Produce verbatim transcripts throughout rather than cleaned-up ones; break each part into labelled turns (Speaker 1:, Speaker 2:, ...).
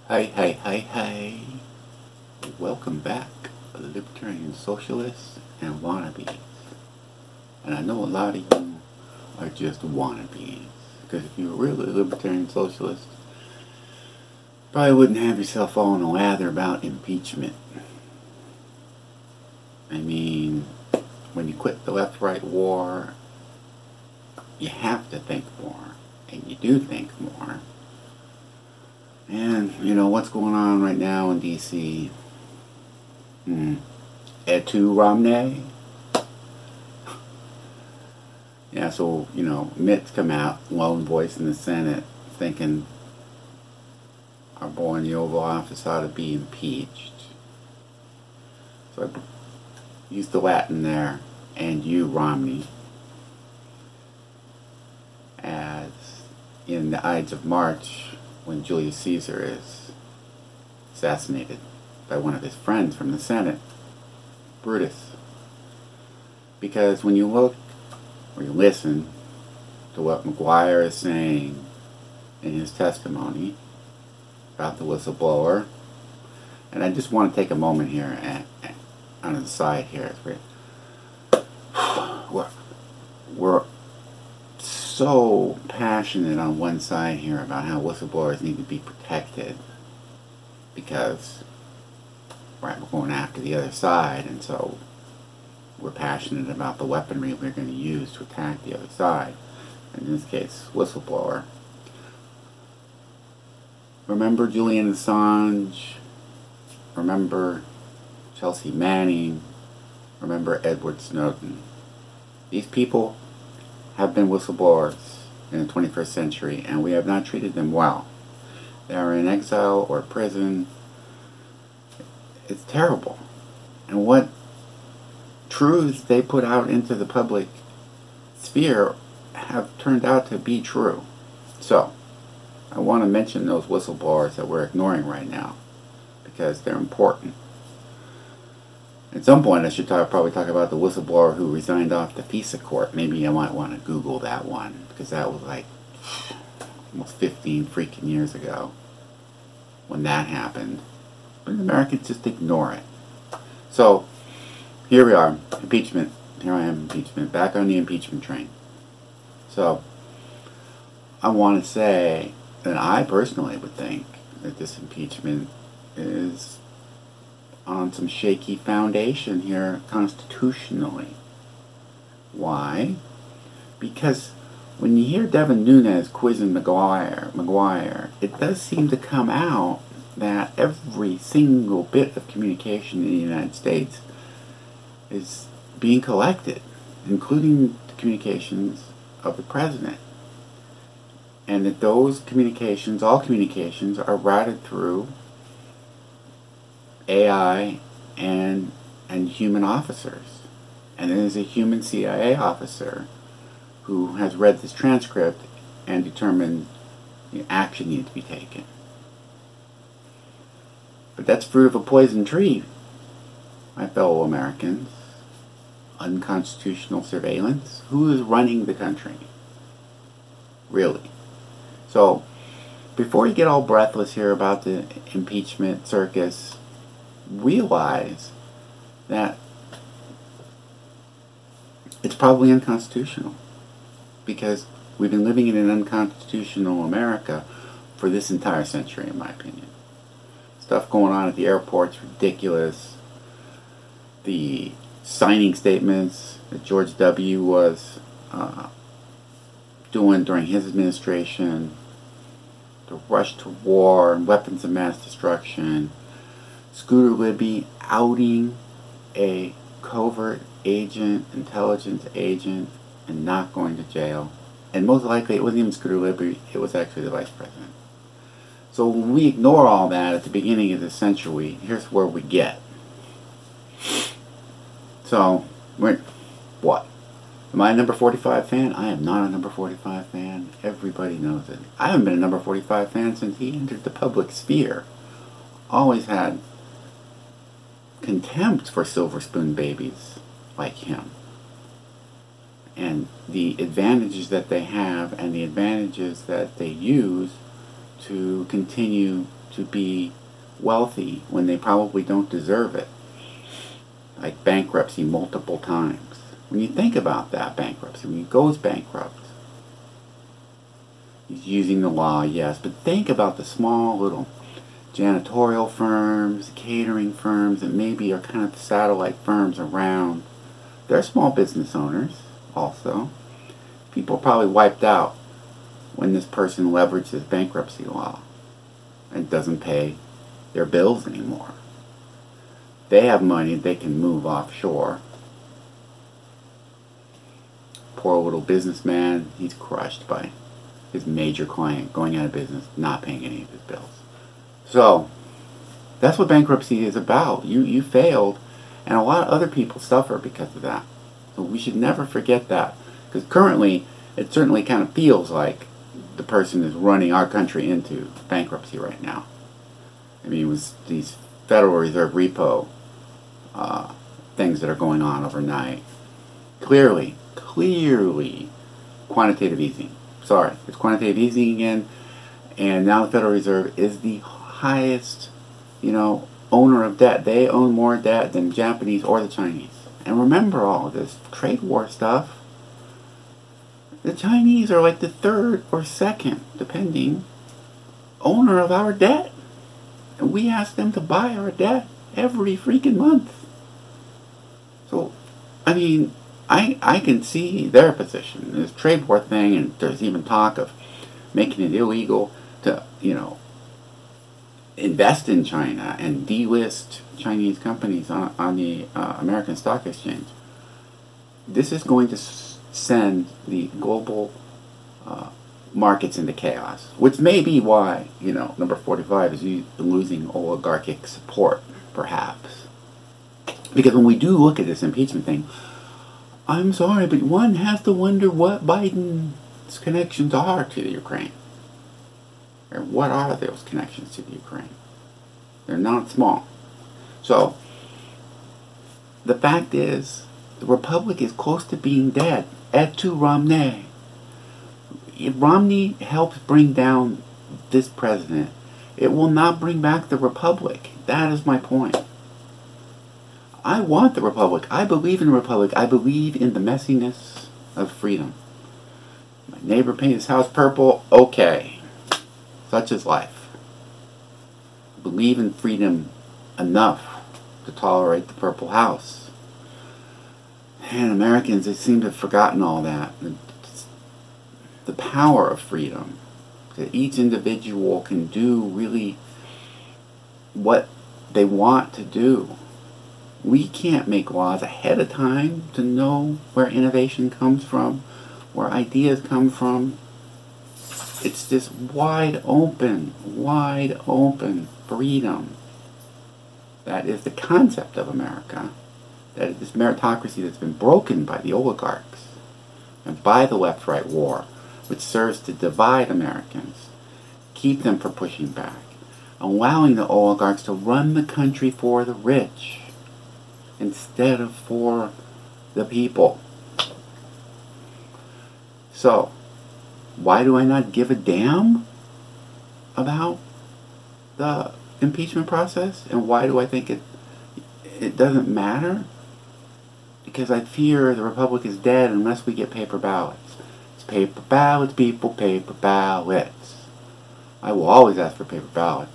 Speaker 1: Hi, hi, hi, hi. Welcome back, libertarian socialists and wannabes. And I know a lot of you are just wannabes. Because if you were really a libertarian socialist, probably wouldn't have yourself all in a lather about impeachment. I mean, when you quit the left-right war, you have to think more. And you do think more. And, you know, what's going on right now in D C? Hmm. Et tu, Romney? Yeah, so, you know, Mitt's come out, lone voice in the Senate, thinking our boy in the Oval Office ought to be impeached. So I used the Latin there, and you, Romney, as in the Ides of March, when Julius Caesar is assassinated by one of his friends from the Senate, Brutus. Because when you look or you listen to what McGuire is saying in his testimony about the whistleblower, and I just want to take a moment here and, and on the side here, we're, we're so passionate on one side here about how whistleblowers need to be protected because right, we're going after the other side, and so we're passionate about the weaponry we're going to use to attack the other side. In this case, whistleblower. Remember Julian Assange? Remember Chelsea Manning? Remember Edward Snowden? These people have been whistleblowers in the twenty-first century, and we have not treated them well. They are in exile or prison. It's terrible. And what truths they put out into the public sphere have turned out to be true. So, I want to mention those whistleblowers that we're ignoring right now because they're important. At some point, I should talk, probably talk about the whistleblower who resigned off the FISA court. Maybe I might want to Google that one because that was like almost fifteen freaking years ago when that happened. But Americans just ignore it. So, here we are, impeachment. Here I am, impeachment. Back on the impeachment train. So, I want to say that I personally would think that this impeachment is on some shaky foundation here constitutionally. Why? Because when you hear Devin Nunes quizzing McGuire, McGuire, it does seem to come out that every single bit of communication in the United States is being collected, including the communications of the president. And that those communications, all communications, are routed through A I and and human officers. And there's a human C I A officer who has read this transcript and determined the action needs to be taken. But that's fruit of a poison tree, my fellow Americans. Unconstitutional surveillance. Who is running the country? Really? So, before you get all breathless here about the impeachment circus, realize that it's probably unconstitutional because we've been living in an unconstitutional America for this entire century, in my opinion. Stuff going on at the airport's ridiculous. The signing statements that George W. was uh, doing during his administration, the rush to war and weapons of mass destruction, Scooter Libby outing a covert agent, intelligence agent, and not going to jail. And most likely it wasn't even Scooter Libby, it was actually the vice president. So when we ignore all that at the beginning of the century, here's where we get. So, we're, what? Am I a number forty-five fan? I am not a number forty-five fan. Everybody knows it. I haven't been a number forty-five fan since he entered the public sphere. Always had contempt for silver spoon babies like him. And the advantages that they have and the advantages that they use to continue to be wealthy when they probably don't deserve it. Like bankruptcy multiple times. When you think about that bankruptcy, when he goes bankrupt, he's using the law, yes, but think about the small little janitorial firms, catering firms that maybe are kind of satellite firms around. They're small business owners also. People are probably wiped out when this person leverages bankruptcy law and doesn't pay their bills anymore. They have money, they can move offshore. Poor little businessman, he's crushed by his major client going out of business, not paying any of his bills. So, that's what bankruptcy is about. You you failed, and a lot of other people suffer because of that. So we should never forget that. Because currently, it certainly kind of feels like the person is running our country into bankruptcy right now. I mean, it was these Federal Reserve repo uh, things that are going on overnight. Clearly, clearly, quantitative easing. Sorry, it's quantitative easing again, and now the Federal Reserve is the highest, you know, owner of debt. They own more debt than Japanese or the Chinese. And remember all of this trade war stuff. The Chinese are like the third or second, depending, owner of our debt. And we ask them to buy our debt every freaking month. So, I mean, I I can see their position. This trade war thing, and there's even talk of making it illegal to, you know, invest in China and delist Chinese companies on, on the uh, American Stock Exchange. This is going to s- send the global uh, markets into chaos, which may be why, you know, number forty-five is u- losing oligarchic support, perhaps. Because when we do look at this impeachment thing, I'm sorry, but one has to wonder what Biden's connections are to the Ukraine. Or what are those connections to the Ukraine? They're not small. So, the fact is, the Republic is close to being dead. Et tu, Romney. If Romney helps bring down this president, it will not bring back the Republic. That is my point. I want the Republic. I believe in the Republic. I believe in the messiness of freedom. My neighbor painted his house purple. Okay. Such is life. Believe in freedom enough to tolerate the purple house. And Americans, they seem to have forgotten all that. The power of freedom. That each individual can do really what they want to do. We can't make laws ahead of time to know where innovation comes from, where ideas come from. It's this wide open, wide open freedom. That is the concept of America. That is this meritocracy that's been broken by the oligarchs and by the left-right war, which serves to divide Americans, keep them from pushing back, allowing the oligarchs to run the country for the rich instead of for the people. So, why do I not give a damn about the impeachment process? And why do I think it it doesn't matter? Because I fear the Republic is dead unless we get paper ballots. It's paper ballots, people, paper ballots. I will always ask for paper ballots.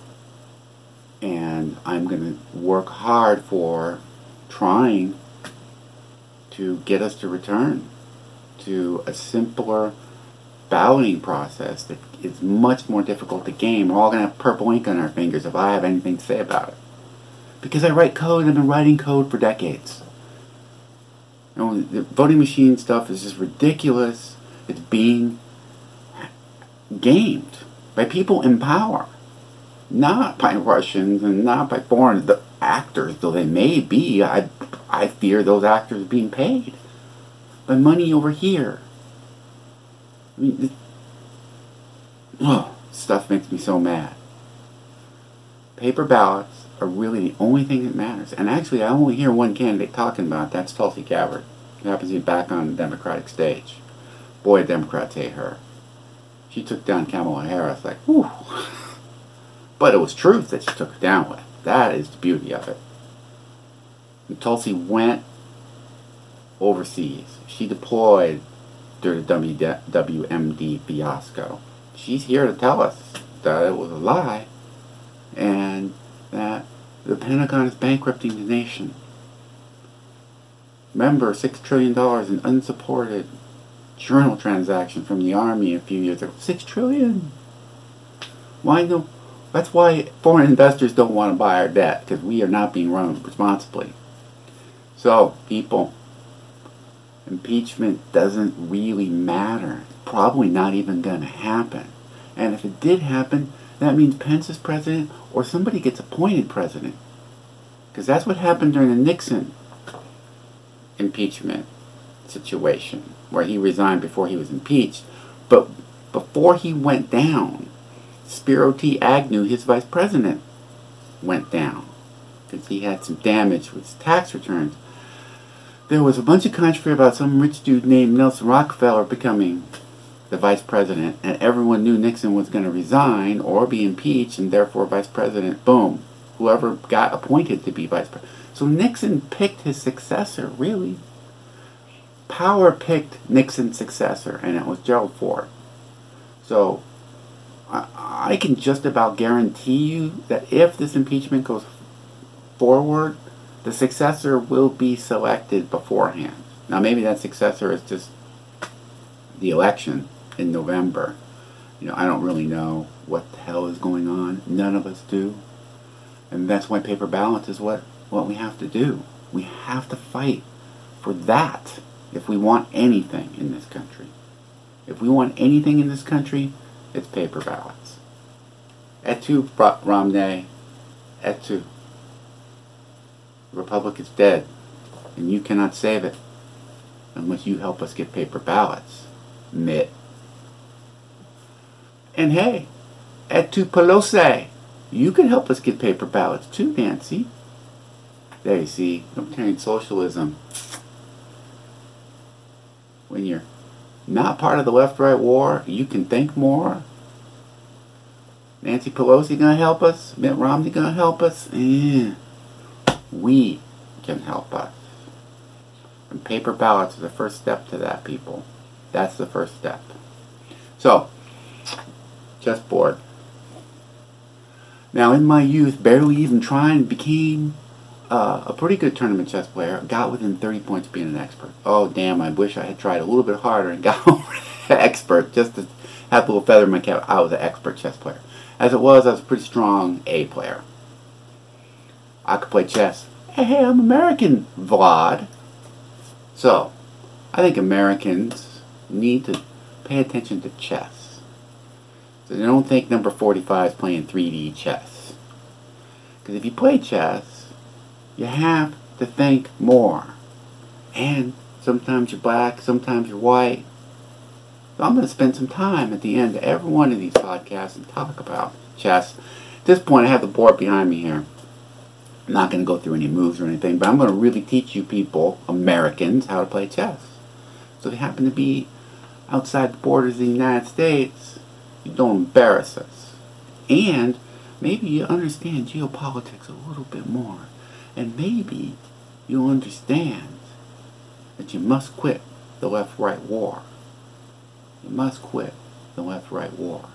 Speaker 1: And I'm going to work hard for trying to get us to return to a simpler balloting process that is much more difficult to game. We're all going to have purple ink on our fingers if I have anything to say about it. Because I write code, and I've been writing code for decades. You know, the voting machine stuff is just ridiculous. It's being gamed by people in power. Not by Russians and not by foreign the actors, though they may be. I, I fear those actors being paid by money over here. I mean, this, oh, stuff makes me so mad. Paper ballots are really the only thing that matters. And actually, I only hear one candidate talking about it. That's Tulsi Gabbard, who happens to be back on the Democratic stage. Boy, Democrats hate her. She took down Kamala Harris like, whew. But it was truth that she took her down with. That is the beauty of it. And Tulsi went overseas. She deployed during the W M D fiasco. She's here to tell us that it was a lie and that the Pentagon is bankrupting the nation. Remember, six trillion dollars in unsupported journal transactions from the Army a few years ago. six trillion dollars! Why no? That's why foreign investors don't want to buy our debt, because we are not being run responsibly. So, people, impeachment doesn't really matter. It's probably not even going to happen. And if it did happen, that means Pence is president or somebody gets appointed president. Because that's what happened during the Nixon impeachment situation, where he resigned before he was impeached. But before he went down, Spiro T. Agnew, his vice president, went down because he had some damage with his tax returns. There was a bunch of controversy about some rich dude named Nelson Rockefeller becoming the vice president, and everyone knew Nixon was going to resign or be impeached, and therefore vice president, boom, whoever got appointed to be vice president. So Nixon picked his successor, really. Power picked Nixon's successor, and it was Gerald Ford. So I, I can just about guarantee you that if this impeachment goes forward, the successor will be selected beforehand. Now maybe that successor is just the election in November. You know, I don't really know what the hell is going on. None of us do. And that's why paper ballots is what, what we have to do. We have to fight for that if we want anything in this country. If we want anything in this country, it's paper ballots. Et tu, Romney. Et tu. The Republic is dead, and you cannot save it unless you help us get paper ballots. Mitt. And hey, et tu, Pelosi. You can help us get paper ballots too, Nancy. There you see, libertarian socialism. When you're not part of the left-right war, you can think more. Nancy Pelosi gonna help us? Mitt Romney gonna help us? Eh. We can help us. And paper ballots are the first step to that, people. That's the first step. So, chessboard. Now, in my youth, barely even trying, became uh, a pretty good tournament chess player. Got within thirty points of being an expert. Oh, damn, I wish I had tried a little bit harder and got over expert just to have a little feather in my cap. I was an expert chess player. As it was, I was a pretty strong A player. I could play chess. Hey, hey, I'm American, Vlad. So, I think Americans need to pay attention to chess. So they don't think number forty-five is playing three D chess. Because if you play chess, you have to think more. And sometimes you're black, sometimes you're white. So I'm going to spend some time at the end of every one of these podcasts and talk about chess. At this point, I have the board behind me here. I'm not going to go through any moves or anything, but I'm going to really teach you people, Americans, how to play chess. So if you happen to be outside the borders of the United States, you don't embarrass us. And maybe you understand geopolitics a little bit more. And maybe you'll understand that you must quit the left-right war. You must quit the left-right war.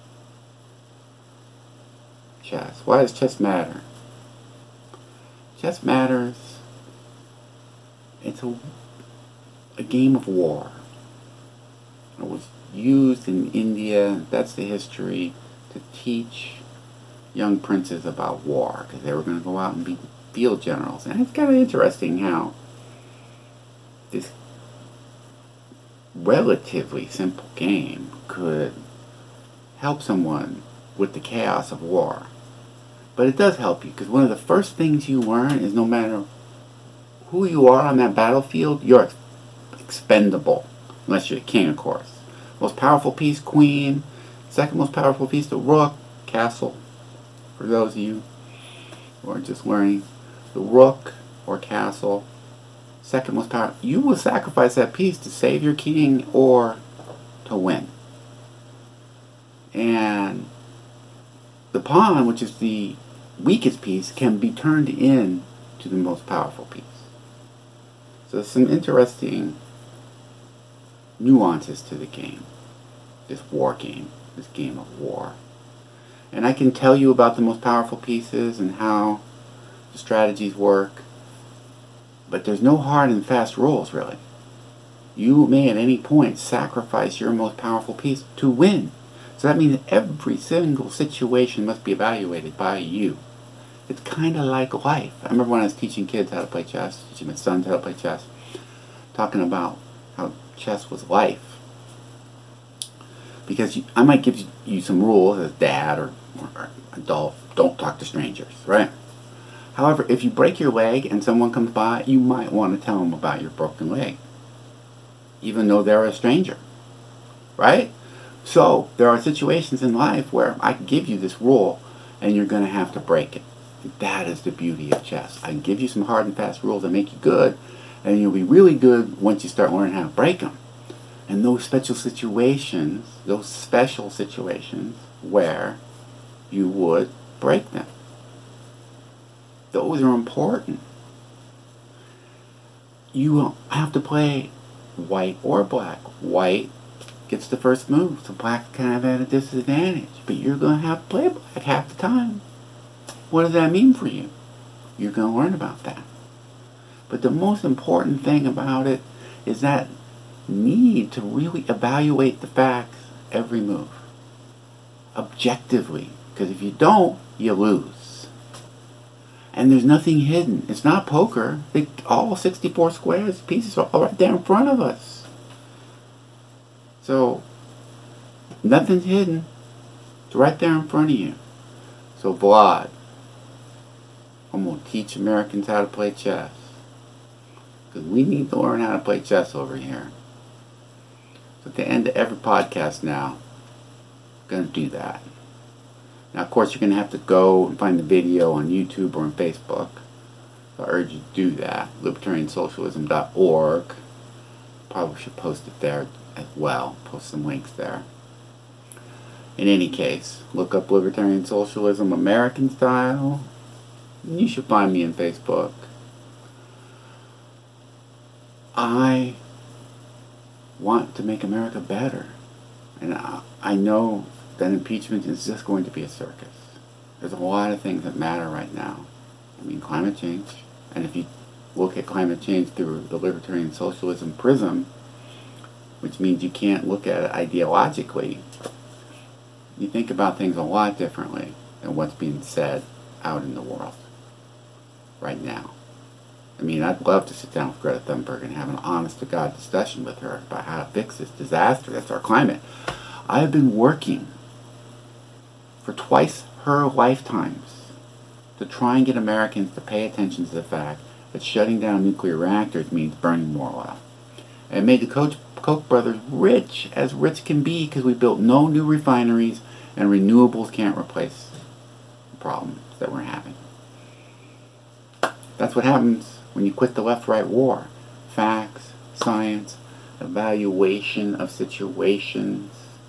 Speaker 1: Chess. Why does chess matter? Chess matters. It's a, a game of war. It was used in India, that's the history, to teach young princes about war, because they were going to go out and be field generals. And it's kind of interesting how this relatively simple game could help someone with the chaos of war. But it does help you, because one of the first things you learn is no matter who you are on that battlefield, you're expendable. Unless you're the king, of course. Most powerful piece, queen. Second most powerful piece, the rook, castle. For those of you who are just learning, the rook or castle. Second most powerful. You will sacrifice that piece to save your king or to win. And the pawn, which is the weakest piece, can be turned in to the most powerful piece. So there's some interesting nuances to the game, this war game, this game of war. And I can tell you about the most powerful pieces and how the strategies work, but there's no hard and fast rules, really. You may at any point sacrifice your most powerful piece to win. So that means every single situation must be evaluated by you. It's kind of like life. I remember when I was teaching kids how to play chess, teaching my sons how to play chess, talking about how chess was life. Because you, I might give you, you some rules as dad or, or adult. Don't talk to strangers, right? However, if you break your leg and someone comes by, you might want to tell them about your broken leg, even though they're a stranger, right? So there are situations in life where I can give you this rule and you're going to have to break it. That is the beauty of chess. I can give you some hard and fast rules that make you good, and you'll be really good once you start learning how to break them. And those special situations, those special situations where you would break them, those are important. You have to play white or black. White gets the first move, so black kind of at a disadvantage. But you're going to have to play black half the time. What does that mean for you? You're going to learn about that. But the most important thing about it is that need to really evaluate the facts every move objectively, because if you don't, you lose. And there's nothing hidden. It's not poker. They, all sixty-four squares, pieces are all right there in front of us. So nothing's hidden. It's right there in front of you. So Vlad, I'm going to teach Americans how to play chess, because we need to learn how to play chess over here. So at the end of every podcast now, I'm going to do that. Now, of course, you're going to have to go and find the video on YouTube or on Facebook. So I urge you to do that. libertarian socialism dot org. Probably should post it there as well. Post some links there. In any case, look up Libertarian Socialism American Style. You should find me on Facebook. I want to make America better. And I, I know that impeachment is just going to be a circus. There's a lot of things that matter right now. I mean, climate change. And if you look at climate change through the libertarian socialism prism, which means you can't look at it ideologically, you think about things a lot differently than what's being said out in the world right now. I mean, I'd love to sit down with Greta Thunberg and have an honest-to-God discussion with her about how to fix this disaster that's our climate. I have been working for twice her lifetimes to try and get Americans to pay attention to the fact that shutting down nuclear reactors means burning more oil. And it made the Koch, Koch brothers rich as rich can be, because we built no new refineries and renewables can't replace the problems that we're having. That's what happens when you quit the left-right war. Facts, science, evaluation of situations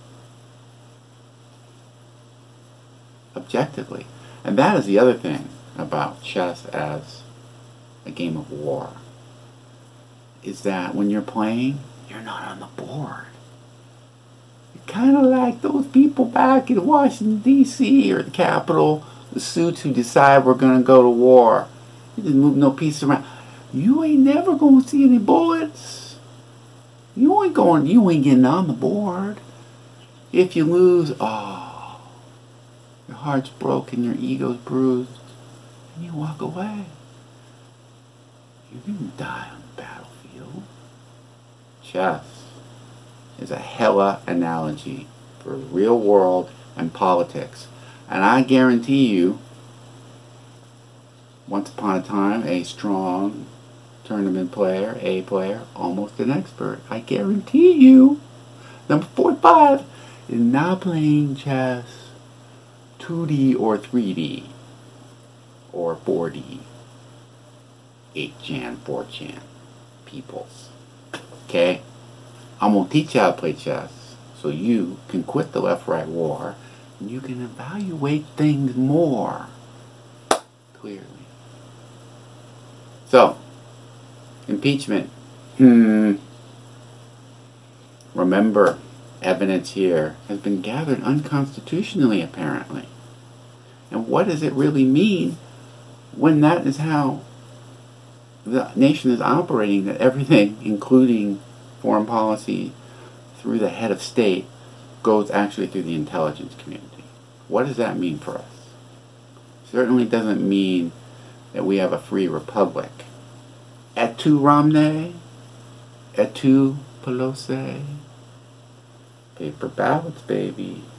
Speaker 1: objectively. And that is the other thing about chess as a game of war, is that when you're playing, you're not on the board. You're kind of like those people back in Washington, D C or the Capitol, the suits who decide we're going to go to war. You just move no piece around. You ain't never going to see any bullets. You ain't going, you ain't getting on the board. If you lose, oh, your heart's broken, your ego's bruised, and you walk away. You didn't die on the battlefield. Chess is a hella analogy for the real world and politics. And I guarantee you, once upon a time, a strong tournament player, A player, almost an expert, I guarantee you, number forty-five is not playing chess two D or three D or four D. eight chan, four chan peoples. Okay? I'm going to teach you how to play chess so you can quit the left-right war, and you can evaluate things more clearly. So, impeachment. Hmm. Remember, evidence here has been gathered unconstitutionally, apparently. And what does it really mean when that is how the nation is operating, that everything, including foreign policy through the head of state, goes actually through the intelligence community? What does that mean for us? Certainly doesn't mean that we have a free republic. Et tu, Romney? Et tu, Pelosi? Paper ballots, baby.